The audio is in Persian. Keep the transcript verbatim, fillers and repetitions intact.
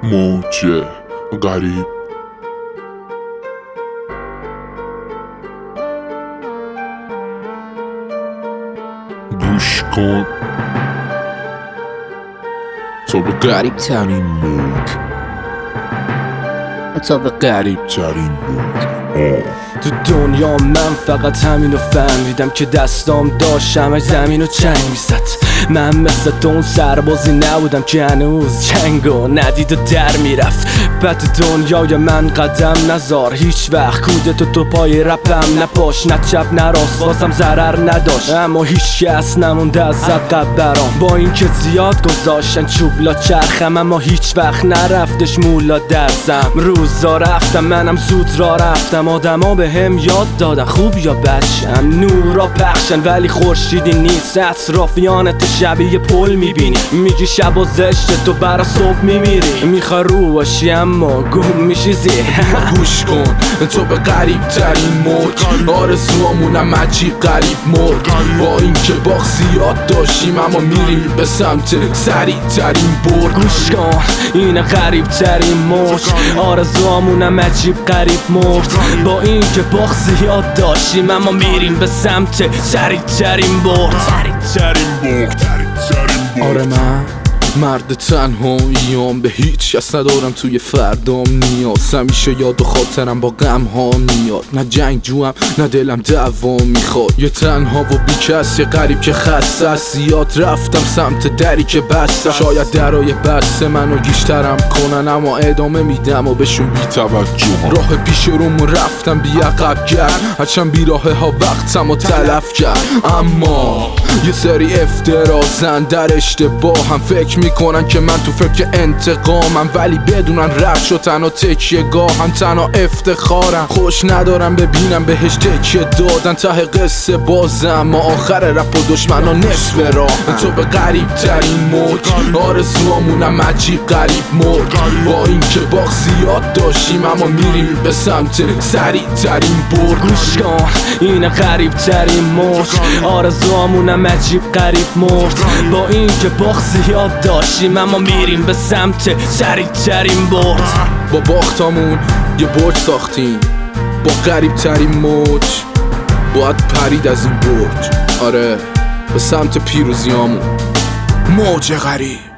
موج غریب. گوش کن تو به غریب ترین موج، تو به غریب ترین موج. تو دنیا من فقط همینو فهمیدم که دستام داشت همش زمینو چنگ میزد. من مثل تو اون سربازی نبودم که هنوز جنگو ندید و در میرفت. بعد دنیای من قدم نزار، هیچ وقت کودتو تو پای رپم نپاش، نه چپ نه راست واسم ضرر نداشت، اما هیچ کس نمونده از عقب برام. با اینکه زیاد گذاشتن چوبلا چرخم، اما هیچ وقت نرفتش مولا درزم. روزا رفتم منم زود را رفتم، آدما به هم یاد دادن خوب یا بدشم. نورا پخشن ولی خورشیدی نیست، اطرافیانت شبیه پل میبینی. میگی شب و زشت تو برا صبح میمیری، میخوای رو باشی اما گم میشی زیر. گوش کن تو به غریب ترین موج، آرزوامونم عجیب غریب مرد. با اینکه باخت زیاد داشتیم اما میریم به سمت سریع ترین برد. گوش کن این غریب ترین موج، آرزوامونم عجیب غریب مرد. با اینکه باخت زیاد داشتیم اما میریم به سمت سریع ترین برد. آره من مرد تنهاییم، به هیچ کس ندارم توی فردام نیاز. همیشه یاد و خاطرم با غم ها میاد، نه جنگ جوام نه دلم دعوا میخواد. یه تنها و بی کس، یه غریب که خسته است. زیاد رفتم سمت دری که بسته، شاید درای بسته منو گیشترم کنن، اما ادامه میدم و بهشون بی توجه. راه پیش روم رفتم بی عقب کرد، هرچند بی راه ها وقتم و تلف کرد. اما یه سری افترازن در اشتباهم، فکر میکنن که من تو فکر انتقامم، ولی بدونن رد شد تنها تکیه گاهم، تنها افتخارم. خوش ندارم ببینم بهش تکیه دادن، ته قصه بازم ما آخر رپ و دشمنا نصف راه. تو به غریب ترین موج، آرزوامونم عجیب غریب مرد. با اینکه باخت زیاد داشتیم اما میریم به سمت سریع ترین برد. گوش کن این غریب ترین موج، آرزوامونم عجیب غریب مرد. با اینکه باخت زیاد داشتیم اما میریم به سمت سریع ترین برد. با باختامون یه برج ساختیم، با غریب ترین موج باید پرید از این برج. آره به سمت پیروزیامون. موج غریب.